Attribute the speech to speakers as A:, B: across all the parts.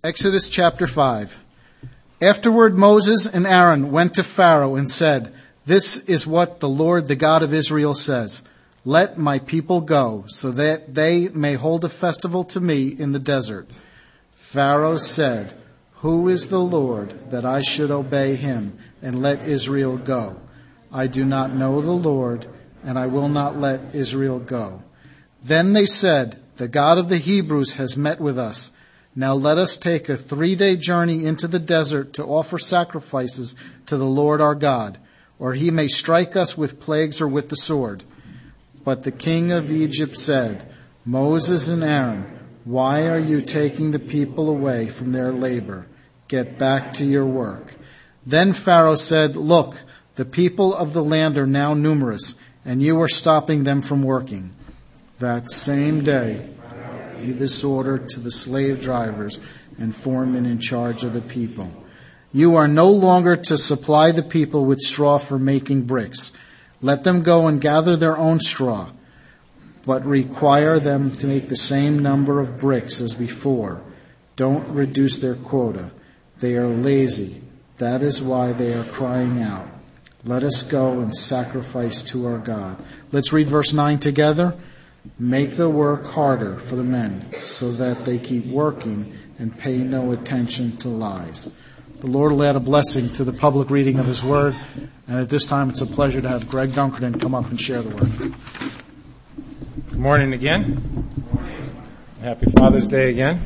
A: Exodus chapter 5. Afterward Moses and Aaron went to Pharaoh and said, "This is what the Lord, the God of Israel, says. Let my people go, so that they may hold a festival to me in the desert." Pharaoh said, "Who is the Lord, that I should obey him and let Israel go? I do not know the Lord, and I will not let Israel go." Then they said, "The God of the Hebrews has met with us. Now let us take a 3-day journey into the desert to offer sacrifices to the Lord our God, or he may strike us with plagues or with the sword." But the king of Egypt said, "Moses and Aaron, why are you taking the people away from their labor? Get back to your work." Then Pharaoh said, "Look, the people of the land are now numerous, and you are stopping them from working." That same day, he gave this order to the slave drivers and foremen in charge of the people: "You are no longer to supply the people with straw for making bricks. Let them go and gather their own straw, but require them to make the same number of bricks as before. Don't reduce their quota. They are lazy. That is why they are crying out. Let us go and sacrifice to our God." Let's read verse 9 together. "Make the work harder for the men, so that they keep working and pay no attention to lies." The Lord will add a blessing to the public reading of his word. And at this time, it's a pleasure to have Greg Dunkerton come up and share the word.
B: Good morning again. Happy Father's Day again.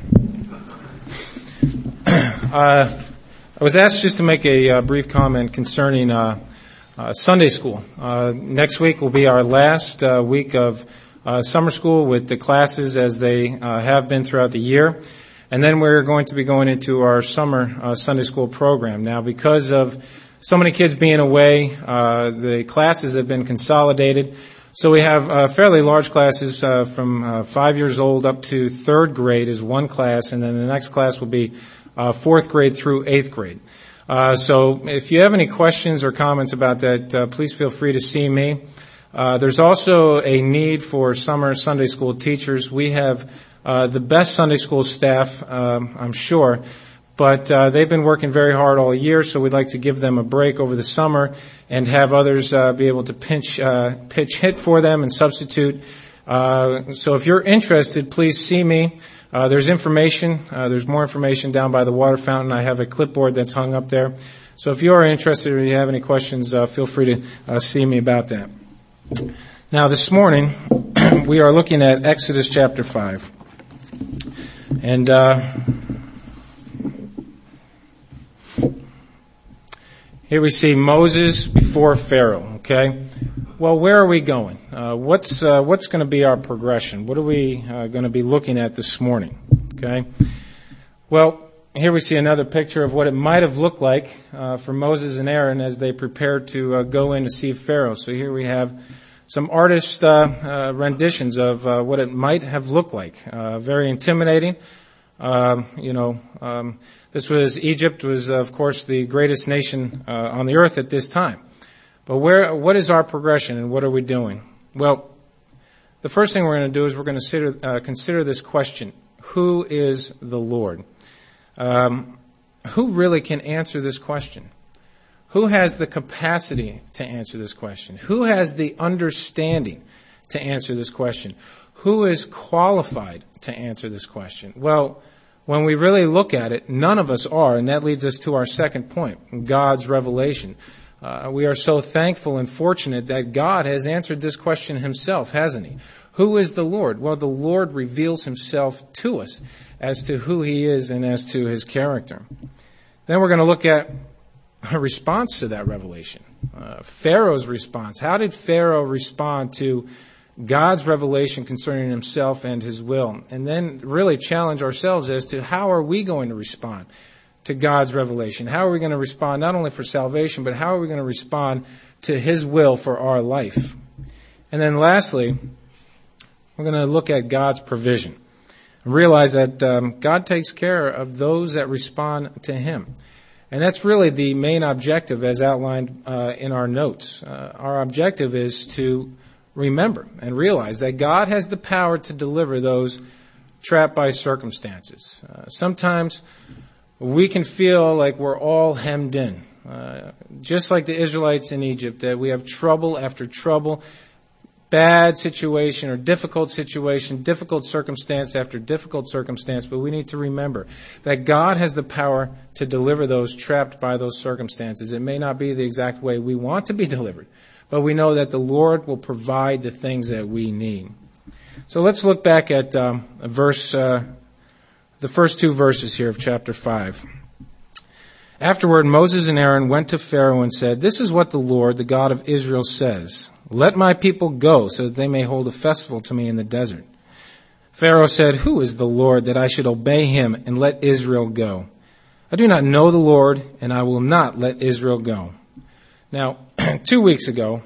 B: I was asked just to make a brief comment concerning Sunday school. Next week will be our last week of summer school with the classes as they have been throughout the year. And then we're going to be going into our summer Sunday school program. Now, because of so many kids being away, the classes have been consolidated. So we have fairly large classes from 5 years old up to 3rd grade is one class, and then the next class will be 4th grade through 8th grade. So if you have any questions or comments about that, please feel free to see me. There's also a need for summer Sunday school teachers. We have the best Sunday school staff, I'm sure, but they've been working very hard all year, so we'd like to give them a break over the summer and have others be able to pitch hit for them and substitute. So if you're interested, please see me. There's information. There's more information down by the water fountain. I have a clipboard that's hung up there. So if you are interested or you have any questions, feel free to see me about that. Now, this morning, we are looking at Exodus chapter 5. And here we see Moses before Pharaoh, okay? Well, where are we going? What's going to be our progression? What are we going to be looking at this morning, okay? Well, here we see another picture of what it might have looked like for Moses and Aaron as they prepared to go in to see Pharaoh. So here we have some artist renditions of what it might have looked like. Very intimidating. This was Egypt was, of course, the greatest nation on the earth at this time. But what is our progression and what are we doing? Well, the first thing we're going to do is we're going to consider this question: who is the Lord? Who really can answer this question? Who has the capacity to answer this question? Who has the understanding to answer this question? Who is qualified to answer this question? Well, when we really look at it, none of us are, and that leads us to our second point, God's revelation. We are so thankful and fortunate that God has answered this question himself, hasn't he? Who is the Lord? Well, the Lord reveals himself to us as to who he is and as to his character. Then we're going to look at a response to that revelation. Pharaoh's response. How did Pharaoh respond to God's revelation concerning himself and his will? And then really challenge ourselves as to how are we going to respond to God's revelation? How are we going to respond not only for salvation, but how are we going to respond to his will for our life? And then lastly, we're going to look at God's provision and realize that God takes care of those that respond to him. And that's really the main objective as outlined in our notes. Our objective is to remember and realize that God has the power to deliver those trapped by circumstances. Sometimes we can feel like we're all hemmed in. Just like the Israelites in Egypt, that we have trouble after trouble, bad situation or difficult situation, difficult circumstance after difficult circumstance, but we need to remember that God has the power to deliver those trapped by those circumstances. It may not be the exact way we want to be delivered, but we know that the Lord will provide the things that we need. So let's look back at the first two verses here of chapter 5. Afterward, Moses and Aaron went to Pharaoh and said, "This is what the Lord, the God of Israel, says. Let my people go so that they may hold a festival to me in the desert." Pharaoh said, "Who is the Lord that I should obey him and let Israel go? I do not know the Lord, and I will not let Israel go." Now, 2 weeks ago,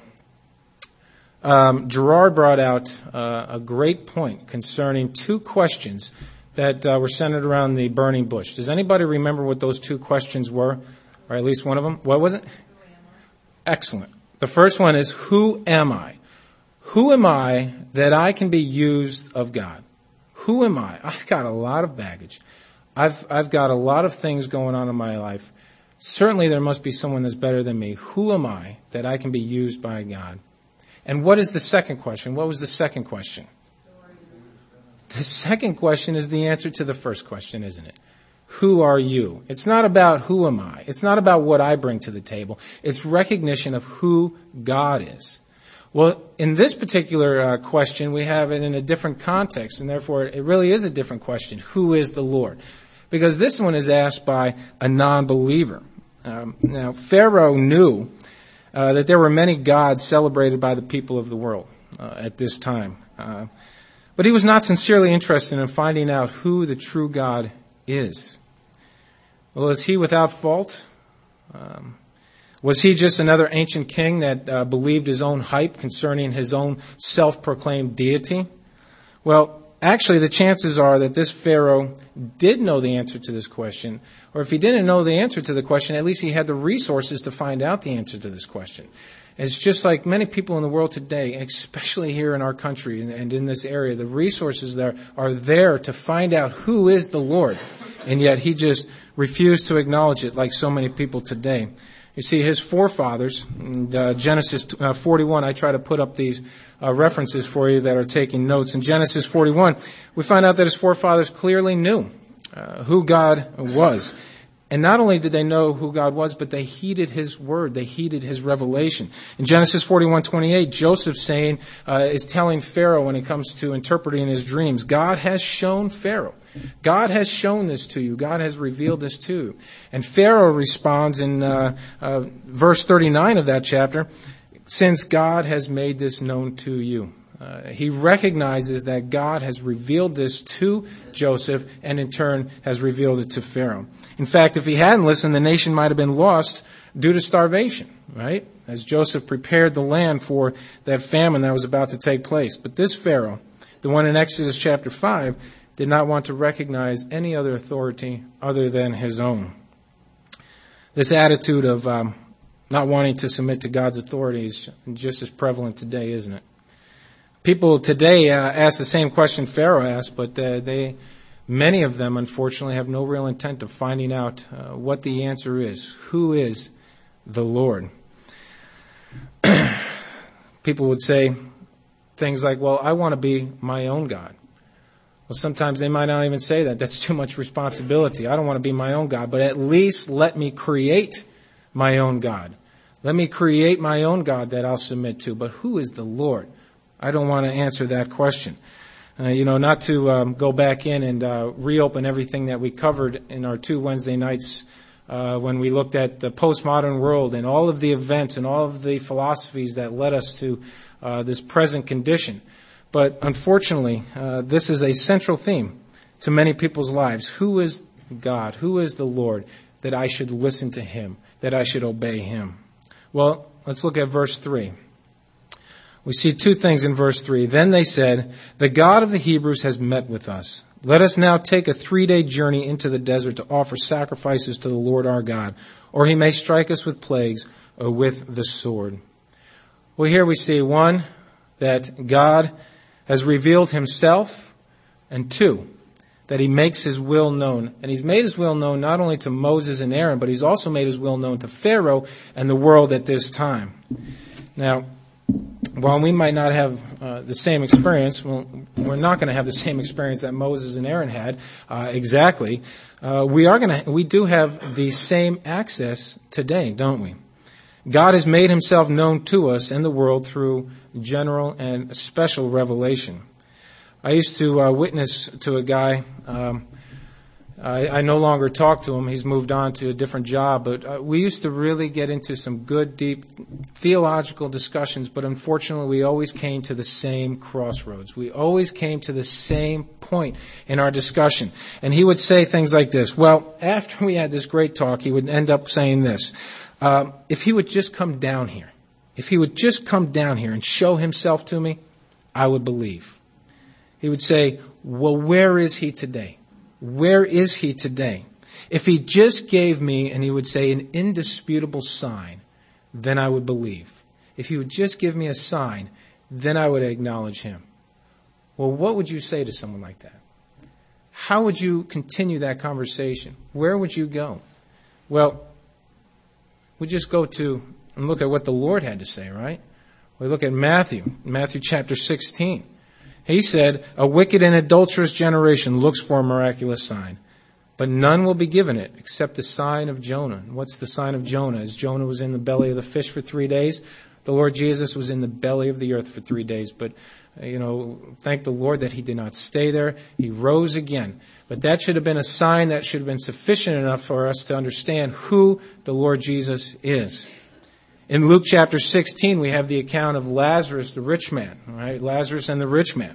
B: Gerard brought out a great point concerning two questions that were centered around the burning bush. Does anybody remember what those two questions were? Or at least one of them? What was it? Excellent. The first one is, who am I? Who am I that I can be used of God? Who am I? I've got a lot of baggage. I've got a lot of things going on in my life. Certainly there must be someone that's better than me. Who am I that I can be used by God? And what is the second question? What was the second question? The second question is the answer to the first question, isn't it? Who are you? It's not about who am I. It's not about what I bring to the table. It's recognition of who God is. Well, in this particular question, we have it in a different context, and therefore it really is a different question. Who is the Lord? Because this one is asked by a non-believer. Now, Pharaoh knew that there were many gods celebrated by the people of the world at this time. But he was not sincerely interested in finding out who the true God is. Well, is he without fault? Was he just another ancient king that believed his own hype concerning his own self-proclaimed deity? Well, actually, the chances are that this Pharaoh did know the answer to this question, or if he didn't know the answer to the question, at least he had the resources to find out the answer to this question. It's just like many people in the world today, especially here in our country and in this area, the resources there are there to find out who is the Lord, and yet he just refused to acknowledge it like so many people today. You see, his forefathers, Genesis 41, I try to put up these references for you that are taking notes. In Genesis 41, we find out that his forefathers clearly knew who God was. And not only did they know who God was, but they heeded his word. They heeded his revelation. In Genesis 41:28, Joseph is telling Pharaoh when it comes to interpreting his dreams, God has shown Pharaoh. God has shown this to you. God has revealed this to you. And Pharaoh responds in verse 39 of that chapter, since God has made this known to you. He recognizes that God has revealed this to Joseph and in turn has revealed it to Pharaoh. In fact, if he hadn't listened, the nation might have been lost due to starvation, right? As Joseph prepared the land for that famine that was about to take place. But this Pharaoh, the one in Exodus chapter 5, did not want to recognize any other authority other than his own. This attitude of not wanting to submit to God's authority is just as prevalent today, isn't it? People today ask the same question Pharaoh asked, but many of them, unfortunately, have no real intent of finding out what the answer is. Who is the Lord? People would say things like, well, I want to be my own God. Well, sometimes they might not even say that. That's too much responsibility. I don't want to be my own God, but at least let me create my own God. Let me create my own God that I'll submit to. But who is the Lord? I don't want to answer that question. Not to go back in and reopen everything that we covered in our 2 Wednesday nights when we looked at the postmodern world and all of the events and all of the philosophies that led us to this present condition. But unfortunately, this is a central theme to many people's lives. Who is God? Who is the Lord that I should listen to him, that I should obey him? Well, let's look at verse 3. We see two things in verse 3. Then they said, the God of the Hebrews has met with us. Let us now take a 3-day journey into the desert to offer sacrifices to the Lord our God, or he may strike us with plagues or with the sword. Well, here we see, 1, that God has revealed himself, and 2, that he makes his will known. And he's made his will known not only to Moses and Aaron, but he's also made his will known to Pharaoh and the world at this time. Now, while we might not have the same experience, well, we're not going to have the same experience that Moses and Aaron had exactly. We do have the same access today, don't we? God has made himself known to us and the world through general and special revelation. I used to witness to a guy. I no longer talk to him. He's moved on to a different job. But we used to really get into some good, deep theological discussions. But unfortunately, we always came to the same crossroads. We always came to the same point in our discussion. And he would say things like this. Well, after we had this great talk, he would end up saying this. If he would just come down here, if he would just come down here and show himself to me, I would believe. He would say, well, where is he today? Where is he today? If he just gave me, and he would say, an indisputable sign, then I would believe. If he would just give me a sign, then I would acknowledge him. Well, what would you say to someone like that? How would you continue that conversation? Where would you go? Well, we just go to and look at what the Lord had to say, right? We look at Matthew chapter 16. He said, a wicked and adulterous generation looks for a miraculous sign, but none will be given it except the sign of Jonah. And what's the sign of Jonah? As Jonah was in the belly of the fish for 3 days, the Lord Jesus was in the belly of the earth for 3 days. But, thank the Lord that he did not stay there. He rose again. But that should have been a sign that should have been sufficient enough for us to understand who the Lord Jesus is. In Luke chapter 16, we have the account of Lazarus, the rich man, right? Lazarus and the rich man.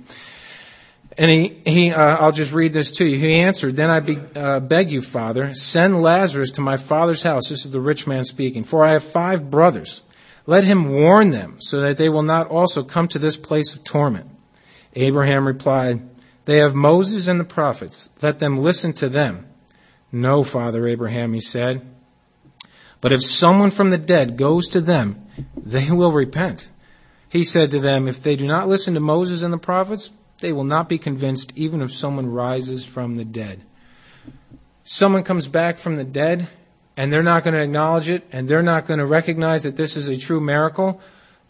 B: And I'll just read this to you. He answered, then I beg you, Father, send Lazarus to my father's house. This is the rich man speaking. For I have 5 brothers. Let him warn them so that they will not also come to this place of torment. Abraham replied, they have Moses and the prophets. Let them listen to them. No, Father Abraham, he said. But if someone from the dead goes to them, they will repent. He said to them, if they do not listen to Moses and the prophets, they will not be convinced even if someone rises from the dead. Someone comes back from the dead, and they're not going to acknowledge it, and they're not going to recognize that this is a true miracle.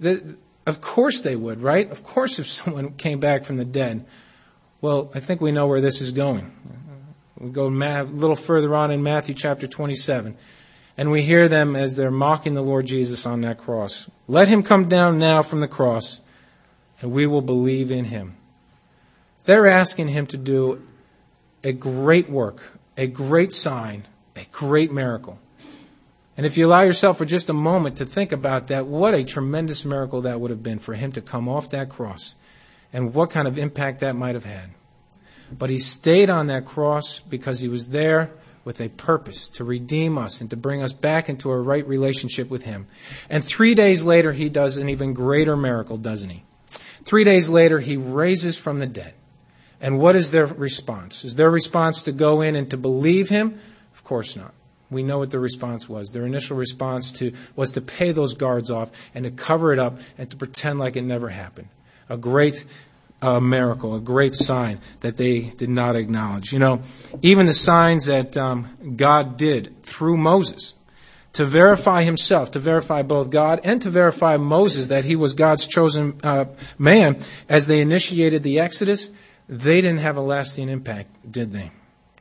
B: Of course they would, right? Of course if someone came back from the dead. Well, I think we know where this is going. We go a little further on in Matthew chapter 27. And we hear them as they're mocking the Lord Jesus on that cross. Let him come down now from the cross, and we will believe in him. They're asking him to do a great work, a great sign, a great miracle. And if you allow yourself for just a moment to think about that, what a tremendous miracle that would have been for him to come off that cross, and what kind of impact that might have had. But he stayed on that cross because he was there with a purpose to redeem us and to bring us back into a right relationship with him. And 3 days later, he does an even greater miracle, doesn't he? 3 days later, he raises from the dead. And what is their response? Is their response to go in and to believe him? Of course not. We know what their response was. Their initial response was to pay those guards off and to cover it up and to pretend like it never happened. A great miracle, a great sign that they did not acknowledge. Even the signs that God did through Moses to verify himself, to verify both God and to verify Moses that he was God's chosen man as they initiated the Exodus, they didn't have a lasting impact, did they?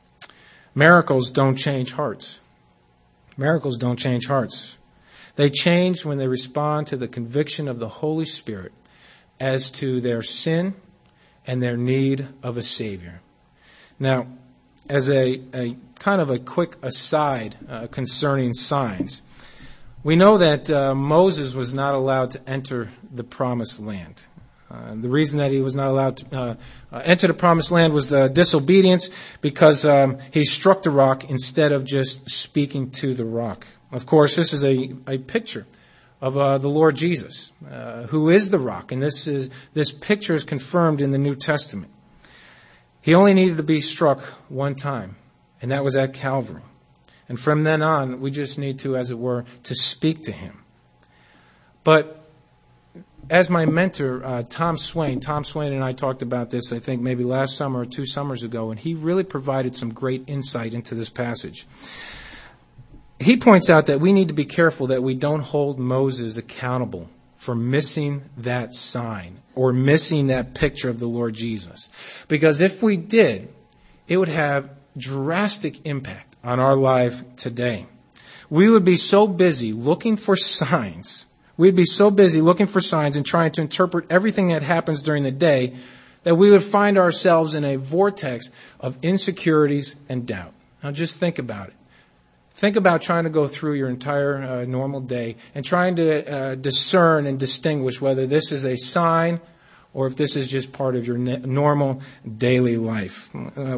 B: Miracles don't change hearts. Miracles don't change hearts. They change when they respond to the conviction of the Holy Spirit as to their sin and their need of a Savior. Now, as a kind of a quick aside concerning signs, we know that Moses was not allowed to enter the Promised Land. The reason that he was not allowed to enter the Promised Land was the disobedience because he struck the rock instead of just speaking to the rock. Of course, this is a picture of the Lord Jesus, who is the rock. And this picture is confirmed in the New Testament. He only needed to be struck one time, and that was at Calvary. And from then on, we just need to, as it were, to speak to him. But as my mentor, Tom Swain and I talked about this, I think maybe last summer or 2 summers ago, and he really provided some great insight into this passage. He points out that we need to be careful that we don't hold Moses accountable for missing that sign or missing that picture of the Lord Jesus. Because if we did, it would have drastic impact on our life today. We would be so busy looking for signs. We'd be so busy looking for signs and trying to interpret everything that happens during the day that we would find ourselves in a vortex of insecurities and doubt. Now just think about it. Think about trying to go through your entire normal day and trying to discern and distinguish whether this is a sign or if this is just part of your normal daily life.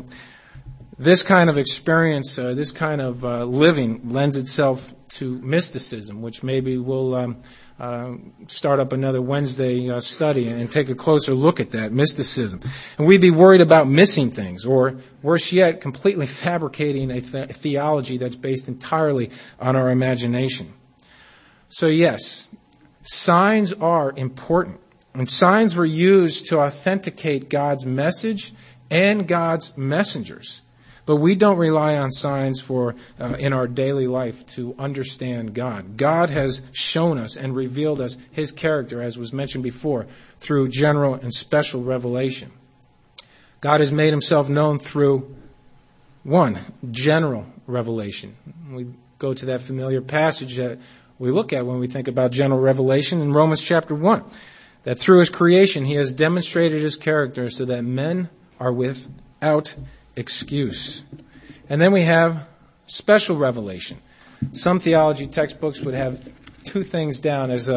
B: This kind of experience, this kind of living lends itself to mysticism, which maybe we'll start up another Wednesday study and take a closer look at that, mysticism. And we'd be worried about missing things, or worse yet, completely fabricating a theology that's based entirely on our imagination. So yes, signs are important. And signs were used to authenticate God's message and God's messengers. But we don't rely on signs for in our daily life to understand God. God has shown us and revealed us His character, as was mentioned before, through general and special revelation. God has made Himself known through, 1, general revelation. We go to that familiar passage that we look at when we think about general revelation in Romans chapter 1, that through His creation He has demonstrated His character so that men are without excuse. And then we have special revelation. Some theology textbooks would have 2 things down as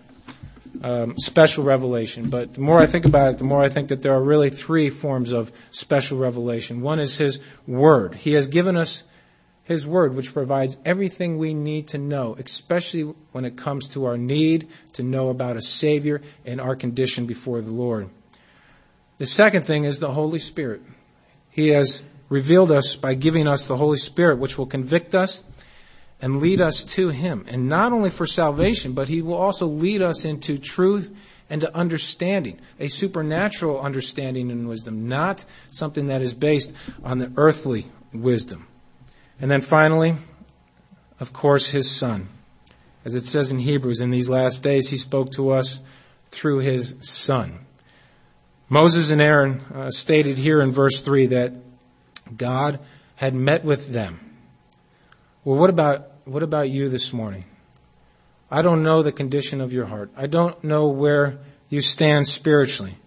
B: special revelation. But the more I think about it, the more I think that there are really 3 forms of special revelation. One is His Word. He has given us His Word, which provides everything we need to know, especially when it comes to our need to know about a Savior and our condition before the Lord. The second thing is the Holy Spirit. He has revealed us by giving us the Holy Spirit, which will convict us and lead us to Him. And not only for salvation, but He will also lead us into truth and to understanding, a supernatural understanding and wisdom, not something that is based on the earthly wisdom. And then finally, of course, His Son. As it says in Hebrews, in these last days He spoke to us through His Son. Moses and Aaron stated here in verse 3 that God had met with them. Well, what about you this morning? I don't know the condition of your heart. I don't know where you stand spiritually.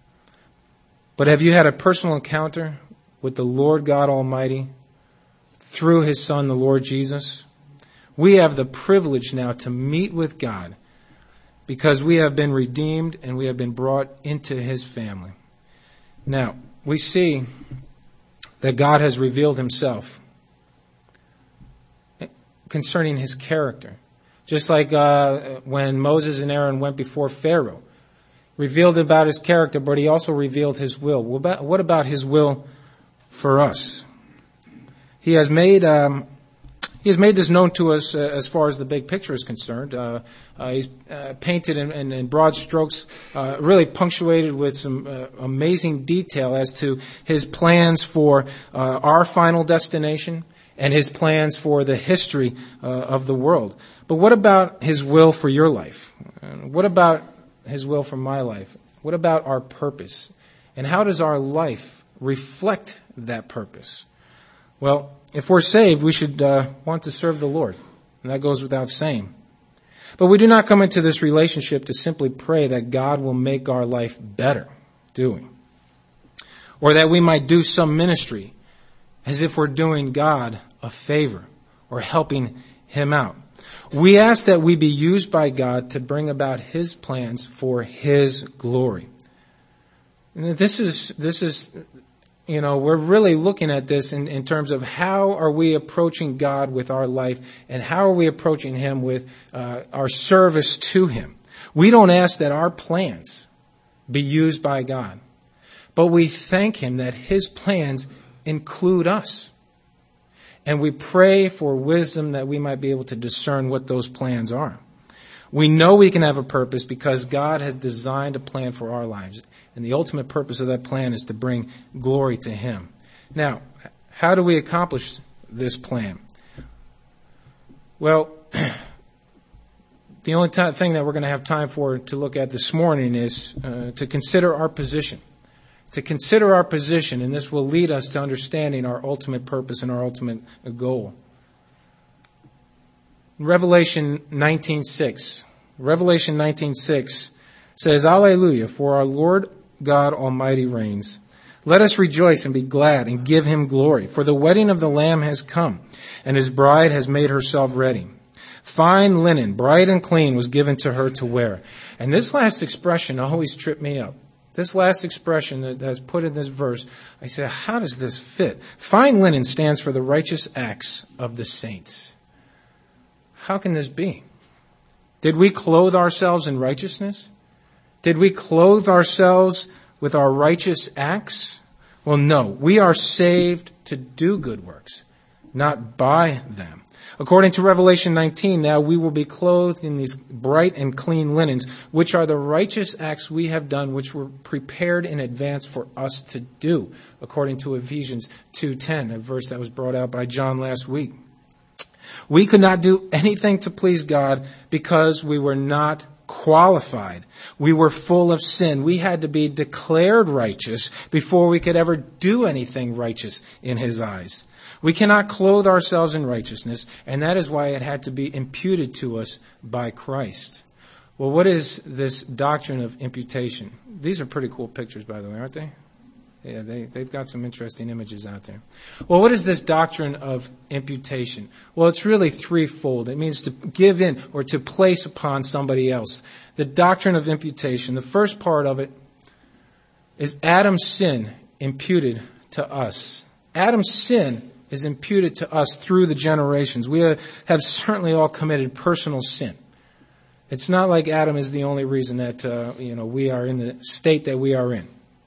B: But have you had a personal encounter with the Lord God Almighty through His Son, the Lord Jesus? We have the privilege now to meet with God, because we have been redeemed and we have been brought into His family. Now, we see that God has revealed Himself concerning His character. Just like when Moses and Aaron went before Pharaoh, revealed about His character, but He also revealed His will. What about His will for us? He has made this known to us as far as the big picture is concerned. He's painted in broad strokes, really punctuated with some amazing detail as to His plans for our final destination and His plans for the history of the world. But what about His will for your life? What about His will for my life? What about our purpose? And how does our life reflect that purpose? Well, if we're saved, we should want to serve the Lord. And that goes without saying. But we do not come into this relationship to simply pray that God will make our life better, do we? Or that we might do some ministry as if we're doing God a favor or helping Him out. We ask that we be used by God to bring about His plans for His glory. And this is we're really looking at this in terms of how are we approaching God with our life and how are we approaching Him with our service to Him. We don't ask that our plans be used by God, but we thank Him that His plans include us. And we pray for wisdom that we might be able to discern what those plans are. We know we can have a purpose because God has designed a plan for our lives. And the ultimate purpose of that plan is to bring glory to Him. Now, how do we accomplish this plan? Well, the only thing that we're going to have time for to look at this morning is to consider our position. To consider our position, and this will lead us to understanding our ultimate purpose and our ultimate goal. Revelation 19:6 says, Alleluia, for our Lord God Almighty reigns. Let us rejoice and be glad and give Him glory, for the wedding of the Lamb has come, and His bride has made herself ready. Fine linen, bright and clean, was given to her to wear. And this last expression always tripped me up. This last expression that's put in this verse, I said, how does this fit? Fine linen stands for the righteous acts of the saints. How can this be? Did we clothe ourselves in righteousness? Did we clothe ourselves with our righteous acts? Well, no. We are saved to do good works, not by them. According to Revelation 19, now we will be clothed in these bright and clean linens, which are the righteous acts we have done, which were prepared in advance for us to do, according to Ephesians 2:10, a verse that was brought out by John last week. We could not do anything to please God because we were not qualified. We were full of sin. We had to be declared righteous before we could ever do anything righteous in His eyes. We cannot clothe ourselves in righteousness, and that is why it had to be imputed to us by Christ. Well, what is this doctrine of imputation? These are pretty cool pictures, by the way, aren't they? Yeah, they've got some interesting images out there. Well, what is this doctrine of imputation? Well, it's really threefold. It means to give in or to place upon somebody else. The doctrine of imputation, the first part of it is Adam's sin imputed to us. Adam's sin is imputed to us through the generations. We have certainly all committed personal sin. It's not like Adam is the only reason that we are in the state that we are in.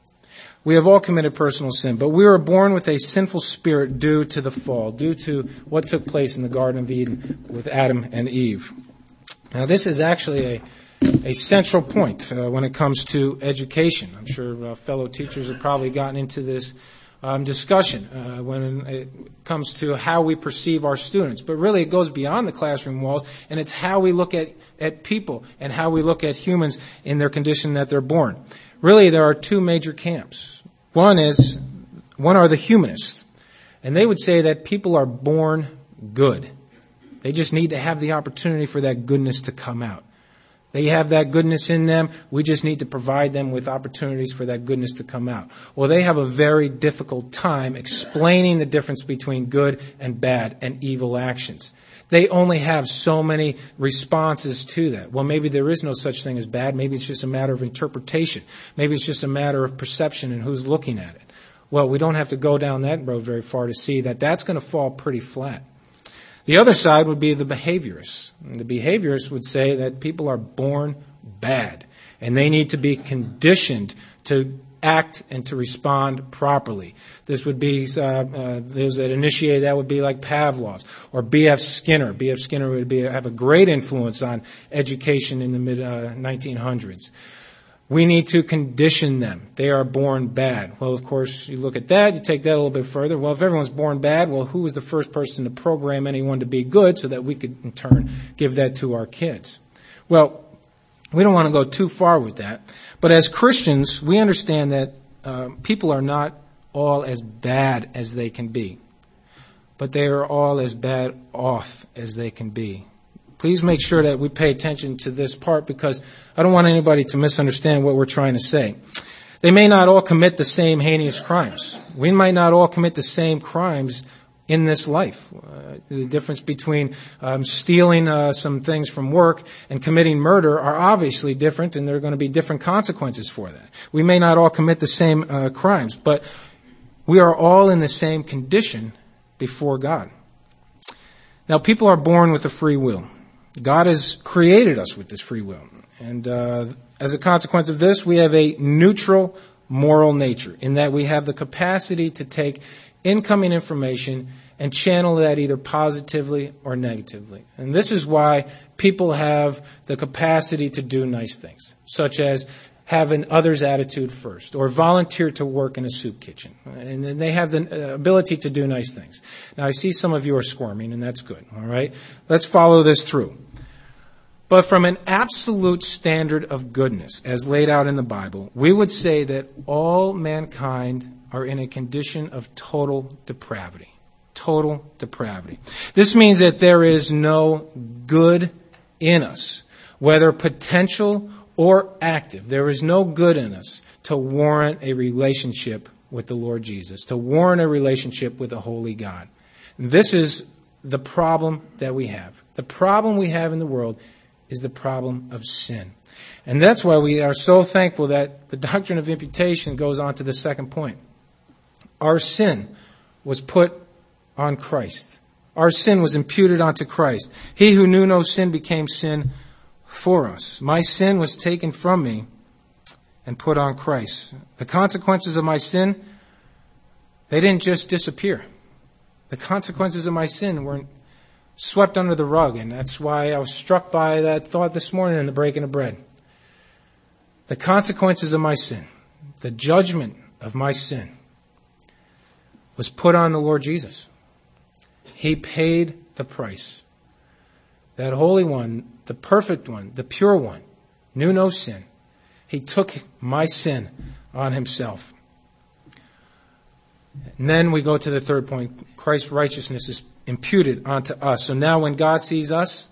B: We have all committed personal sin, but we were born with a sinful spirit due to the fall, due to what took place in the Garden of Eden with Adam and Eve. Now, this is actually a central point when it comes to education. I'm sure fellow teachers have probably gotten into this discussion when it comes to how we perceive our students. But really it goes beyond the classroom walls, and it's how we look at people and how we look at humans in their condition that they're born. Really, there are two major camps. One are the humanists, and they would say that people are born good. They just need to have the opportunity for that goodness to come out. They have that goodness in them. We just need to provide them with opportunities for that goodness to come out. Well, they have a very difficult time explaining the difference between good and bad and evil actions. They only have so many responses to that. Well, maybe there is no such thing as bad. Maybe it's just a matter of interpretation. Maybe it's just a matter of perception and who's looking at it. Well, we don't have to go down that road very far to see that that's going to fall pretty flat. The other side would be the behaviorists. And the behaviorists would say that people are born bad, and they need to be conditioned to act and to respond properly. This would be, those that initiate that would be like Pavlov's or B.F. Skinner. B.F. Skinner would have a great influence on education in the mid-1900s. We need to condition them. They are born bad. Well, of course, you look at that, you take that a little bit further. Well, if everyone's born bad, well, who was the first person to program anyone to be good so that we could, in turn, give that to our kids? Well, we don't want to go too far with that. But as Christians, we understand that people are not all as bad as they can be. But they are all as bad off as they can be. Please make sure that we pay attention to this part, because I don't want anybody to misunderstand what we're trying to say. They may not all commit the same heinous crimes. We might not all commit the same crimes in this life. The difference between stealing some things from work and committing murder are obviously different, and there are going to be different consequences for that. We may not all commit the same crimes, but we are all in the same condition before God. Now, people are born with a free will. God has created us with this free will. And as a consequence of this, we have a neutral moral nature in that we have the capacity to take incoming information and channel that either positively or negatively. And this is why people have the capacity to do nice things, such as have an other's attitude first, or volunteer to work in a soup kitchen. And then they have the ability to do nice things. Now, I see some of you are squirming, and that's good, all right? Let's follow this through. But from an absolute standard of goodness, as laid out in the Bible, we would say that all mankind are in a condition of total depravity. Total depravity. This means that there is no good in us, whether potential or active. There is no good in us to warrant a relationship with the Lord Jesus, to warrant a relationship with a holy God. This is the problem that we have. The problem we have in the world is the problem of sin. And that's why we are so thankful that the doctrine of imputation goes on to the second point. Our sin was put on Christ. Our sin was imputed onto Christ. He who knew no sin became sin for us. My sin was taken from me and put on Christ. The consequences of my sin, they didn't just disappear. The consequences of my sin weren't swept under the rug, and that's why I was struck by that thought this morning in the breaking of bread. The consequences of my sin, the judgment of my sin, was put on the Lord Jesus. He paid the price. That Holy One, the perfect one, the pure one, knew no sin. He took my sin on himself. And then we go to the third point. Christ's righteousness is imputed onto us. So now when God sees us,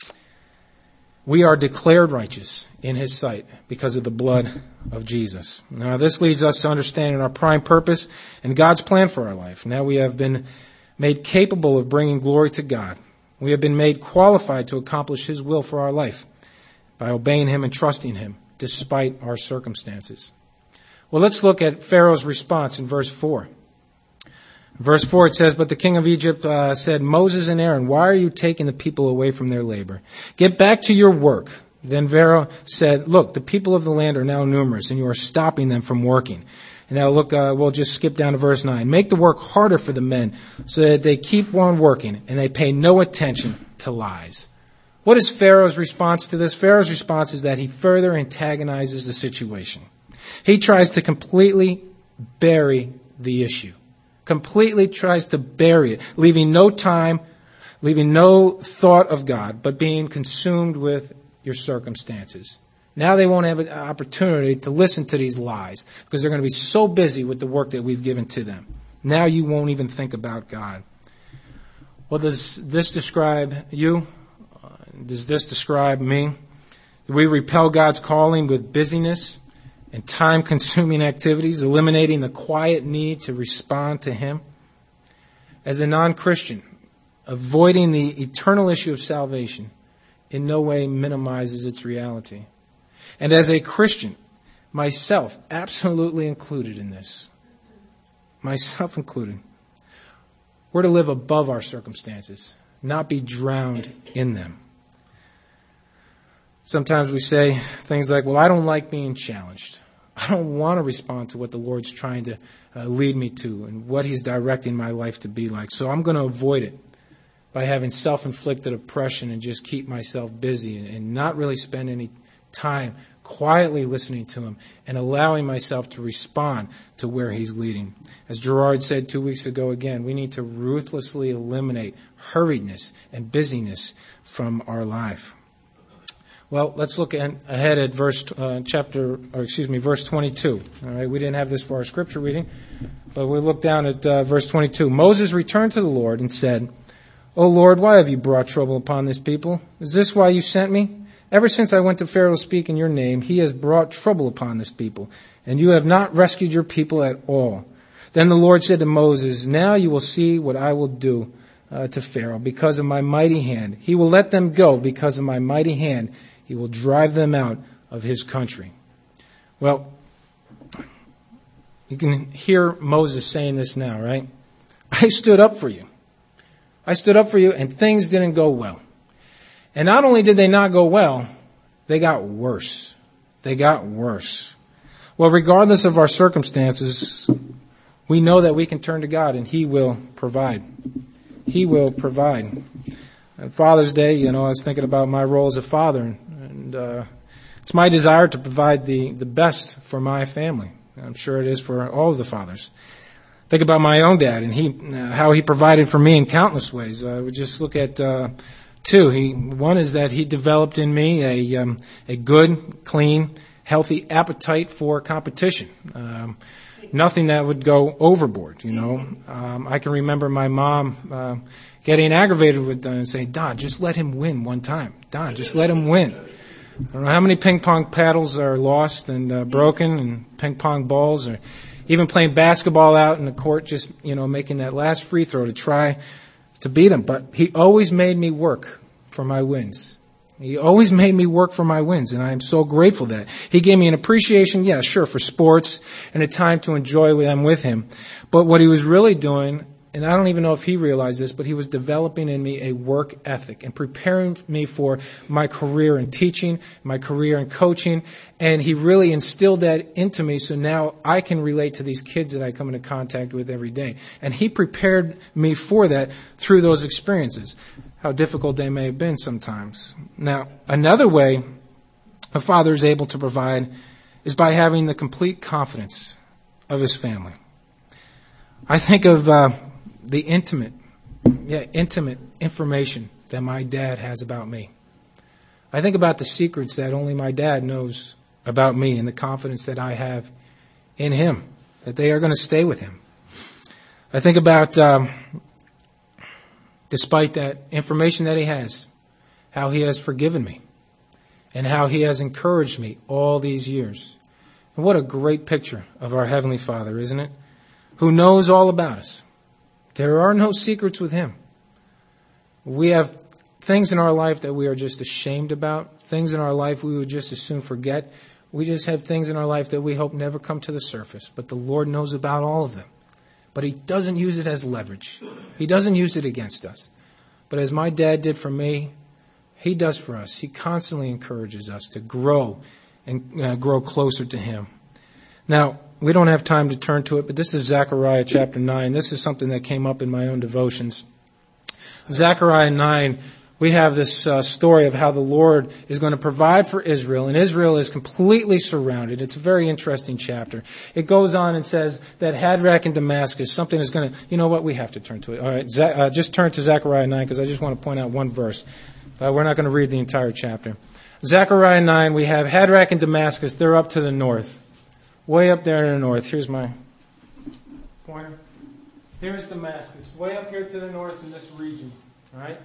B: we are declared righteous in his sight because of the blood of Jesus. Now this leads us to understanding our prime purpose and God's plan for our life. Now we have been made capable of bringing glory to God. We have been made qualified to accomplish his will for our life by obeying him and trusting him despite our circumstances. Well, let's look at Pharaoh's response in verse 4. In verse 4 it says, "But the king of Egypt said, Moses and Aaron, why are you taking the people away from their labor? Get back to your work." Then Pharaoh said, "Look, the people of the land are now numerous, and you are stopping them from working." And now look, we'll just skip down to verse 9. "Make the work harder for the men so that they keep on working and they pay no attention to lies." What is Pharaoh's response to this? Pharaoh's response is that he further antagonizes the situation. He tries to completely bury the issue. Completely tries to bury it, leaving no time, leaving no thought of God, but being consumed with your circumstances. Now they won't have an opportunity to listen to these lies because they're going to be so busy with the work that we've given to them. Now you won't even think about God. Well, does this describe you? Does this describe me? Do we repel God's calling with busyness and time-consuming activities, eliminating the quiet need to respond to him? As a non-Christian, avoiding the eternal issue of salvation in no way minimizes its reality. And as a Christian, myself absolutely included in this, myself included, we're to live above our circumstances, not be drowned in them. Sometimes we say things like, well, I don't like being challenged. I don't want to respond to what the Lord's trying to lead me to and what he's directing my life to be like. So I'm going to avoid it by having self-inflicted oppression and just keep myself busy and not really spend any time quietly listening to him and allowing myself to respond to where he's leading. As Gerard said 2 weeks ago again, we need to ruthlessly eliminate hurriedness and busyness from our life. Well, let's look ahead at verse 22. All right, we didn't have this for our scripture reading, but we'll look down at verse 22. "Moses returned to the Lord and said, 'O Lord, why have you brought trouble upon this people? Is this why you sent me? Ever since I went to Pharaoh to speak in your name, he has brought trouble upon this people, and you have not rescued your people at all.' Then the Lord said to Moses, 'Now you will see what I will do to Pharaoh because of my mighty hand. He will let them go because of my mighty hand. He will drive them out of his country.'" Well, you can hear Moses saying this now, right? I stood up for you. I stood up for you, and things didn't go well. And not only did they not go well, they got worse. They got worse. Well, regardless of our circumstances, we know that we can turn to God and he will provide. He will provide. On Father's Day, I was thinking about my role as a father, and it's my desire to provide the best for my family. I'm sure it is for all of the fathers. Think about my own dad and how he provided for me in countless ways. I would just look at two. One is that he developed in me a good, clean, healthy appetite for competition. Nothing that would go overboard, I can remember my mom getting aggravated with them and saying, "Don, just let him win one time. Don, just let him win." I don't know how many ping pong paddles are lost and broken, and ping pong balls, or even playing basketball out in the court, just, making that last free throw to try to beat him. But he always made me work for my wins. He always made me work for my wins, and I am so grateful that he gave me an appreciation, sure, for sports and a time to enjoy them with him. But what he was really doing, and I don't even know if he realized this, but he was developing in me a work ethic and preparing me for my career in teaching, my career in coaching. And he really instilled that into me, so now I can relate to these kids that I come into contact with every day. And he prepared me for that through those experiences, how difficult they may have been sometimes. Now, another way a father is able to provide is by having the complete confidence of his family. I think of the intimate information that my dad has about me. I think about the secrets that only my dad knows about me and the confidence that I have in him, that they are going to stay with him. I think about, despite that information that he has, how he has forgiven me and how he has encouraged me all these years. And what a great picture of our Heavenly Father, isn't it? Who knows all about us. There are no secrets with him. We have things in our life that we are just ashamed about, things in our life we would just as soon forget. We just have things in our life that we hope never come to the surface, but the Lord knows about all of them. But he doesn't use it as leverage. He doesn't use it against us. But as my dad did for me, he does for us. He constantly encourages us to grow and grow closer to him. Now, we don't have time to turn to it, but this is Zechariah chapter 9. This is something that came up in my own devotions. Zechariah 9, we have this story of how the Lord is going to provide for Israel, and Israel is completely surrounded. It's a very interesting chapter. It goes on and says that Hadrach and Damascus, something is going to, we have to turn to it. All right, just turn to Zechariah 9 because I just want to point out one verse. We're not going to read the entire chapter. Zechariah 9, we have Hadrach and Damascus. They're up to the north. Way up there in the north. Here's my pointer. Here's Damascus. Way up here to the north in this region. All right?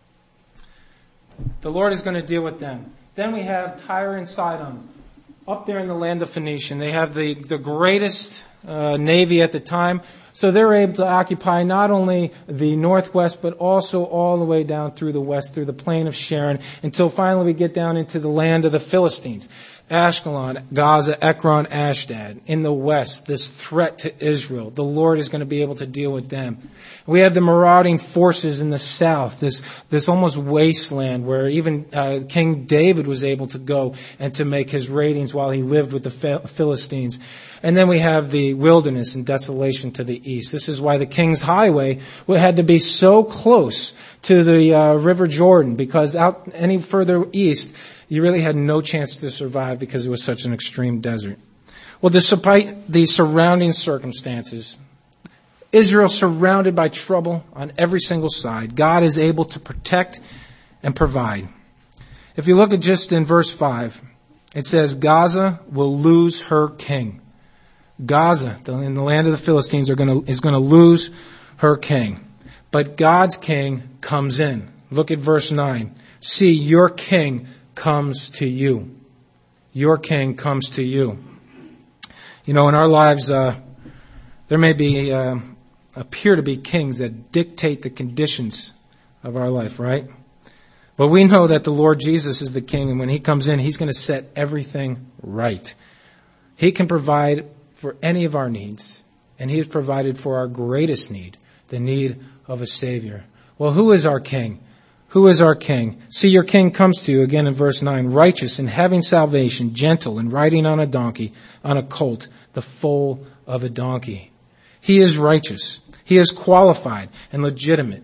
B: The Lord is going to deal with them. Then we have Tyre and Sidon. Up there in the land of Phoenicia. They have the greatest navy at the time. So they're able to occupy not only the northwest, but also all the way down through the west, through the plain of Sharon, until finally we get down into the land of the Philistines. Ashkelon, Gaza, Ekron, Ashdod. In the west, this threat to Israel. The Lord is going to be able to deal with them. We have the marauding forces in the south, this almost wasteland where even King David was able to go and to make his raidings while he lived with the Philistines. And then we have the wilderness and desolation to the east. This is why the King's Highway had to be so close to the River Jordan, because out any further east, you really had no chance to survive because it was such an extreme desert. Well, despite the surrounding circumstances, Israel surrounded by trouble on every single side, God is able to protect and provide. If you look at just in verse 5, it says, Gaza will lose her king. Gaza, in the land of the Philistines, is going to lose her king. But God's king comes in. Look at verse 9. See, your king comes to you. Your king comes to you. In our lives, there may be appear to be kings that dictate the conditions of our life, right? But we know that the Lord Jesus is the king, and when he comes in, he's going to set everything right. He can provide for any of our needs, and he has provided for our greatest need, the need of a Savior. Well, who is our king? Who is our king? See, your king comes to you, again in verse 9, righteous and having salvation, gentle and riding on a donkey, on a colt, the foal of a donkey. He is righteous. He is qualified and legitimate.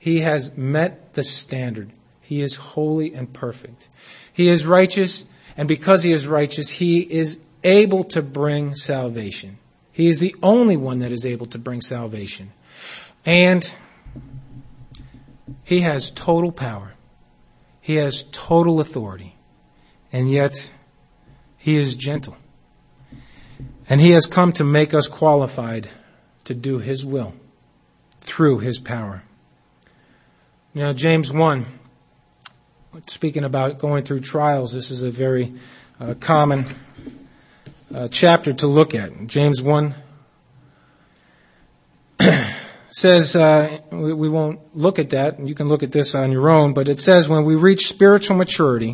B: He has met the standard. He is holy and perfect. He is righteous, and because he is righteous, he is able to bring salvation. He is the only one that is able to bring salvation. And he has total power. He has total authority. And yet, he is gentle. And he has come to make us qualified to do his will through his power. Now, James 1, speaking about going through trials, this is a very common chapter to look at. James 1 says, we won't look at that, and you can look at this on your own, but it says when we reach spiritual maturity,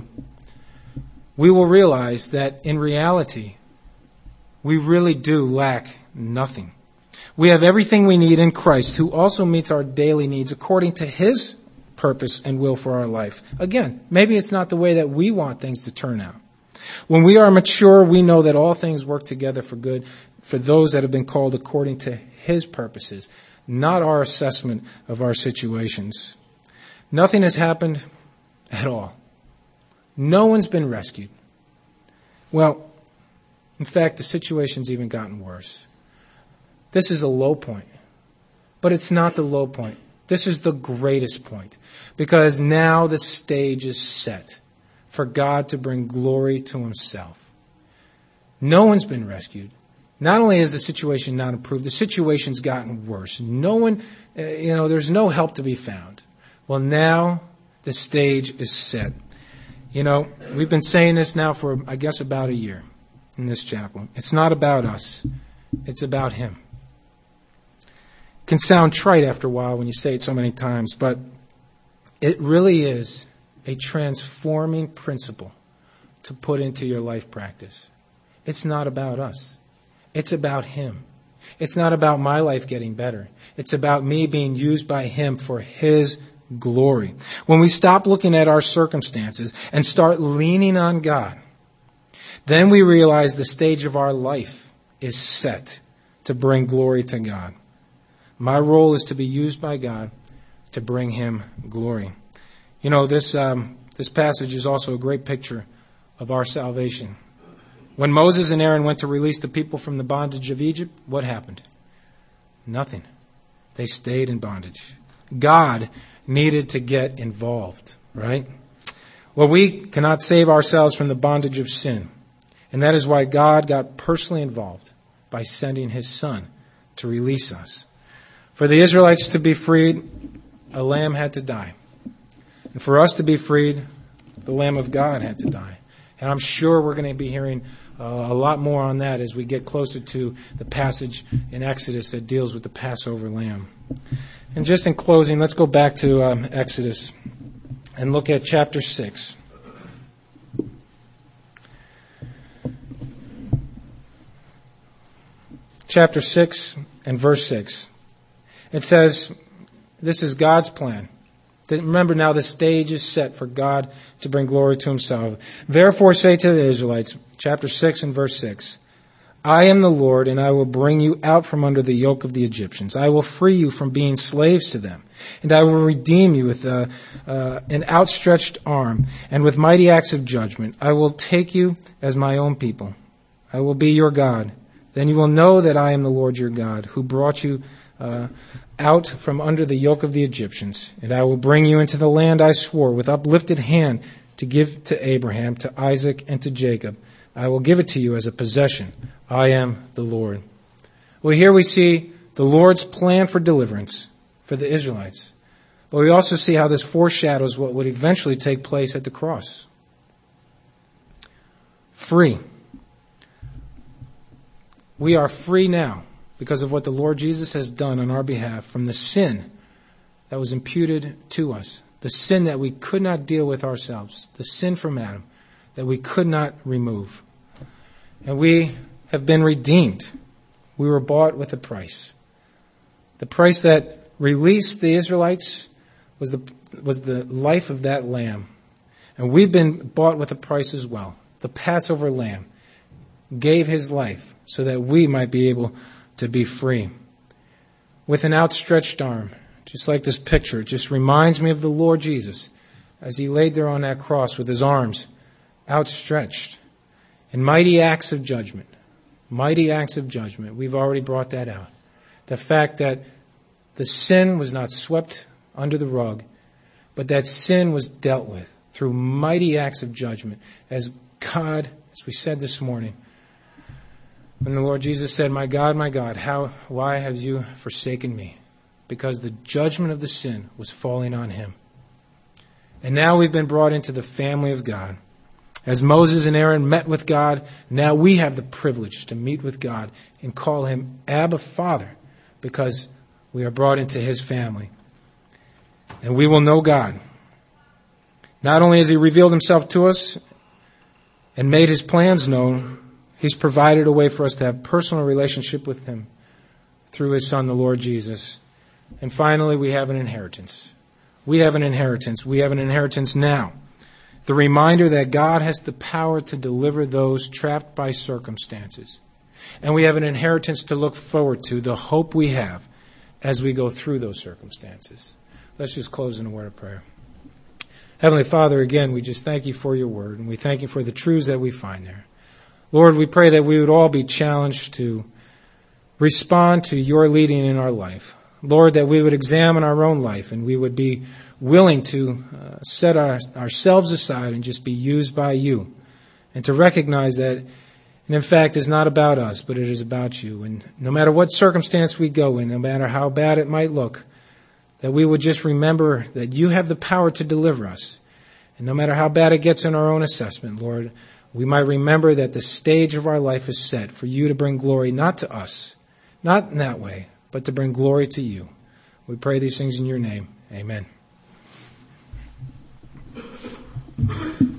B: we will realize that in reality, we really do lack nothing. We have everything we need in Christ, who also meets our daily needs according to his purpose and will for our life. Again, maybe it's not the way that we want things to turn out. When we are mature, we know that all things work together for good for those that have been called according to his purposes, not our assessment of our situations. Nothing has happened at all. No one's been rescued. Well, in fact, the situation's even gotten worse. This is a low point, but it's not the low point. This is the greatest point, because now the stage is set for God to bring glory to himself. No one's been rescued. Not only has the situation not improved, the situation's gotten worse. No one, there's no help to be found. Well, now the stage is set. We've been saying this now for, I guess, about a year in this chapel. It's not about us. It's about him. It can sound trite after a while when you say it so many times, but it really is a transforming principle to put into your life practice. It's not about us. It's about him. It's not about my life getting better. It's about me being used by him for his glory. When we stop looking at our circumstances and start leaning on God, then we realize the stage of our life is set to bring glory to God. My role is to be used by God to bring him glory. This passage is also a great picture of our salvation. When Moses and Aaron went to release the people from the bondage of Egypt, what happened? Nothing. They stayed in bondage. God needed to get involved, right? Well, we cannot save ourselves from the bondage of sin. And that is why God got personally involved by sending his son to release us. For the Israelites to be freed, a lamb had to die. And for us to be freed, the Lamb of God had to die. And I'm sure we're going to be hearing a lot more on that as we get closer to the passage in Exodus that deals with the Passover lamb. And just in closing, let's go back to Exodus and look at chapter 6. Chapter 6 and verse 6. It says, this is God's plan. Remember now the stage is set for God to bring glory to himself. Therefore say to the Israelites, chapter 6 and verse 6, I am the Lord, and I will bring you out from under the yoke of the Egyptians. I will free you from being slaves to them, and I will redeem you with an outstretched arm and with mighty acts of judgment. I will take you as my own people. I will be your God. Then you will know that I am the Lord your God, who brought you out from under the yoke of the Egyptians. And I will bring you into the land I swore with uplifted hand to give to Abraham, to Isaac, and to Jacob. I will give it to you as a possession. I am the Lord. Well, here we see the Lord's plan for deliverance for the Israelites. But we also see how this foreshadows what would eventually take place at the cross. Free. We are free now because of what the Lord Jesus has done on our behalf from the sin that was imputed to us, the sin that we could not deal with ourselves, the sin from Adam that we could not remove. And we have been redeemed. We were bought with a price. The price that released the Israelites was the life of that lamb. And we've been bought with a price as well. The Passover lamb gave his life so that we might be able to be free. With an outstretched arm just like this picture. It just reminds me of the Lord Jesus as he laid there on that cross with his arms outstretched in mighty acts of judgment. Mighty acts of judgment. We've already brought that out. The fact that the sin was not swept under the rug, but that sin was dealt with through mighty acts of judgment. As God, as we said this morning, when the Lord Jesus said, my God, why have you forsaken me? Because the judgment of the sin was falling on him. And now we've been brought into the family of God. As Moses and Aaron met with God, now we have the privilege to meet with God and call him Abba, Father, because we are brought into his family. And we will know God. Not only has he revealed himself to us and made his plans known, he's provided a way for us to have personal relationship with him through his Son, the Lord Jesus. And finally, we have an inheritance. We have an inheritance. We have an inheritance now. The reminder that God has the power to deliver those trapped by circumstances. And we have an inheritance to look forward to, the hope we have as we go through those circumstances. Let's just close in a word of prayer. Heavenly Father, again, we just thank you for your word, and we thank you for the truths that we find there. Lord, we pray that we would all be challenged to respond to your leading in our life. Lord, that we would examine our own life and we would be willing to set ourselves aside and just be used by you. And to recognize that, and in fact, it's not about us, but it is about you. And no matter what circumstance we go in, no matter how bad it might look, that we would just remember that you have the power to deliver us. And no matter how bad it gets in our own assessment, Lord, we might remember that the stage of our life is set for you to bring glory, not to us, not in that way, but to bring glory to you. We pray these things in your name. Amen.